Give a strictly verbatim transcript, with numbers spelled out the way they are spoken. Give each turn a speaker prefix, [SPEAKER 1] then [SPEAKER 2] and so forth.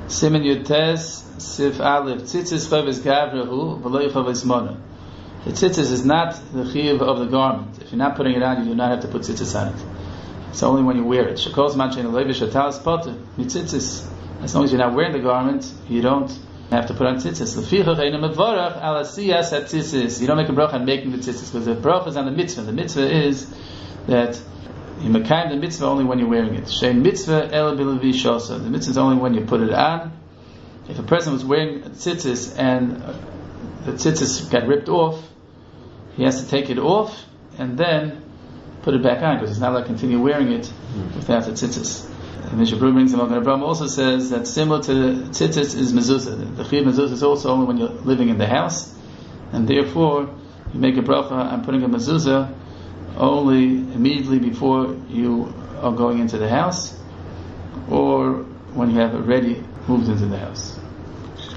[SPEAKER 1] Simen Yutes Sif Aleph Tzitzis Chavis Gavrahu V'lo Chavis Mona. The tzitzis is not the chiyuv of the garment. If you're not putting it on, you do not have to put tzitzis on it. It's only when you wear it. Shekos Manchein Levish Atalas Potter Tzitzis. As long as you're not wearing the garment, you don't have to put on tzitzis. Lefichach Eina Mevorach Al Asiyas At Tzitzis. You don't make a bracha on making the tzitzis, because the bracha is on the mitzvah. The mitzvah is that you mekayim the mitzvah only when you're wearing it. Shein mitzvah el bilevi shosa. The mitzvah is only when you put it on. If a person was wearing tzitzis and the tzitzis got ripped off, he has to take it off and then put it back on, because he's not allowed to continue wearing it without the tzitzis. And Mishnah Berurah brings him up, and Abraham also says that similar to the tzitzis is mezuzah. The chiyuv mezuzah is also only when you're living in the house, and therefore you make a bracha on putting a mezuzah only immediately before you are going into the house, or when you have already moved into the house.